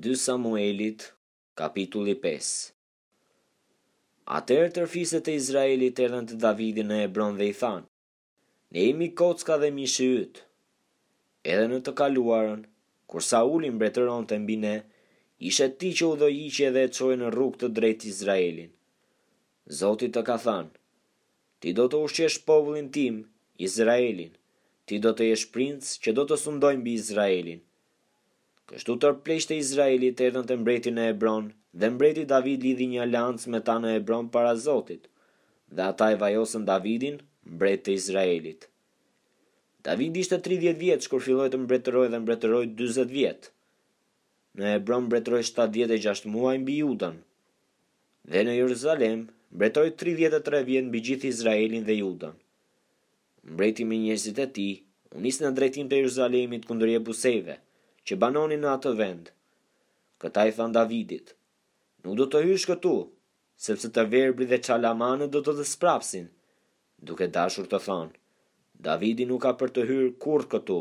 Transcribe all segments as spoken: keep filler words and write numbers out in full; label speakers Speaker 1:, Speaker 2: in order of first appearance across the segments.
Speaker 1: dy Samuelit, kapitulli pesë. Atëherë tërfiset e Izraelit erdhën te Davidi në Hebron dhe i thanë: Ne jemi kocka dhe mishi yt. Edhe në të kaluarën, kur Sauli mbretëronte mbi ne, ishe ti që udhëhiqje dhe e çoi në rrugë të drejtë Izraelin. Zoti të ka thënë: Ti do të ushqesh popullin tim, Izraelin. Ti do të jesh princ që do të sundoj mbi Izraelin. Kështu tërë pleqtë e Izraelit erdhën te mbreti në Hebron, dhe mbreti David lidhi një aleancë me ta në Hebron para Zotit, dhe ata e vajosën Davidin, mbret të Izraelit. Davidi ishte tridhjetë vjeç kur filloi të mbretërojë dhe mbretëroi dyzet vjet. Në Hebron mbretëroi shtatëdhjetë e gjashtë muaj mbi Judën, dhe në Jeruzalem mbretëroi tridhjetë e tre vjet mbi gjithë Izraelin dhe Judën. Mbreti me njerëzit e tij u nis në drejtim të Jeruzalemit kundër jebusejve që banonin në atë vend. Këta i than Davidit: Nuk do të hysh këtu, sepse të verbri dhe çalamanët do të të sprapsin, duke dashur të thonë: Davidi nuk ka për të hyrë kurrë këtu.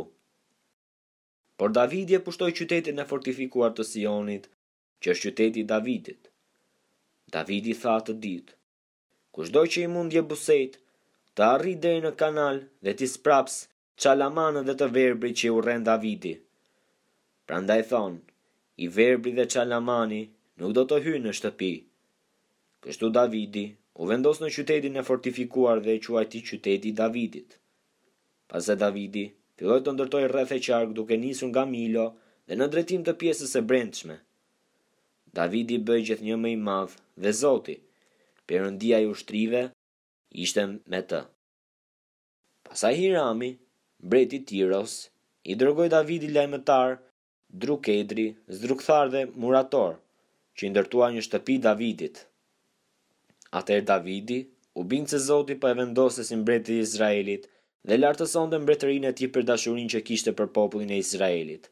Speaker 1: Por Davidi e pushtoi qytetin e fortifikuar të Sionit, që është qyteti i Davidit. Davidi tha atë ditë: Kushdo që i mund jebusejt, të arrijë deri në kanal dhe t'i spraps çalamanët dhe të verbrit që i urren Davidi. Prandaj thonë: I verbri dhe çalamani nuk do të hyjnë në shtëpi. Kështu Davidi u vendos në qytetin e fortifikuar dhe e quajti qyteti i Davidit. Pas e Davidi filloi të ndërtoi rreth e qark duke nisur nga Milo dhe në drejtim të pjesës së brendshme. Davidi bëi gjithnjë më i madh dhe Zoti, Perëndia i ushtrive, ishte me të. Pastaj Hirami, mbreti i Tiros, i dërgoi Davidi lajmëtar, drukedri, zdrukthar dhe murator, që i ndërtua një shtëpi Davidit. Atëherë Davidi u bindë se Zoti po e vendose si mbreti i Izraelit dhe lartësonte mbretërinë e tij për dashurinë që kishte për popullin e Izraelit.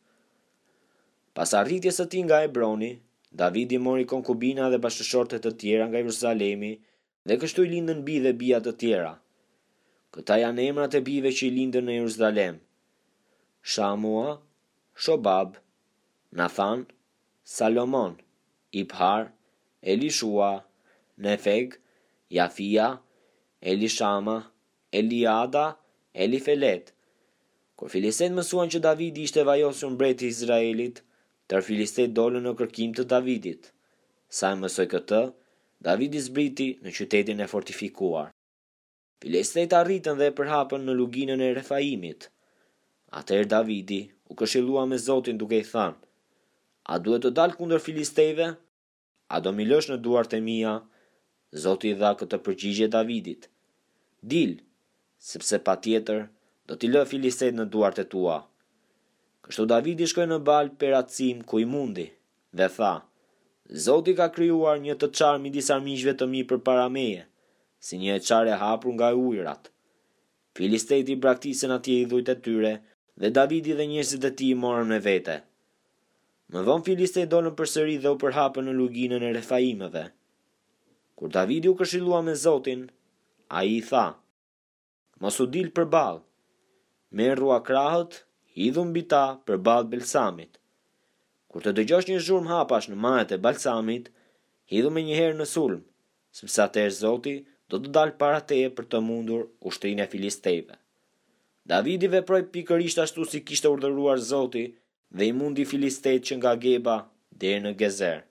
Speaker 1: Pas arritjes së tij nga Hebroni, Davidi mori konkubina dhe bashkëshorte të tjera nga Jeruzalemi dhe kështu i lindën bi dhe bija të tjera. Këta janë emrat e bijve që i lindën në Jeruzalem: Shamua, Shobab, Nathan, Salomon, Ibhar, Elishua, Nefeg, Jafia, Elishama, Eliada, Elifelet. Kur filistet mësuan që Davidi ishte vajosur mbreti i Izraelit, tërë filistet dolën në kërkim të Davidit. Sa e mësoi këtë, Davidi zbriti në qytetin e fortifikuar. Filistet arritën dhe e përhapën në luginën e Refaimit. Atëherë Davidi u këshillua me Zotin duke i thënë: A duhet të dal kundër filistejve? A do mi lësh në duart e mia? Zoti i dha këtë përgjigje Davidit: Dil, sepse patjetër do t'i lë filistejt në duart e tua. Kështu Davidi shkoi në Baal Peracim ku i mundi dhe tha: Zoti ka krijuar një të çarë midis armiqve të mi përpara meje, si një e çarë e hapur nga ujërat. Filistejt i braktisën atje i dhujt e tyre, dhe Davidi dhe njerëzit e tij i morën me vete. Më vonë filistejt dolën përsëri dhe u përhapën në luginën e Refaimëve. Kur Davidi u këshillua me Zotin, ai i tha: Mos u dil përballë. Merru akrahët, hidhu mbi ta përballë Belsamit. Kur të dëgjosh një zhurmë hapash në majet e Balsamit, hidhu me njëherë në sulm, sepse atëherë Zoti do të dalë para teje për të mundur ushtrinë e filistejve. Davidi veproi pikërisht ashtu si kishte urdhëruar Zoti dhe i mundi filistejt që nga Geba deri në Gezer.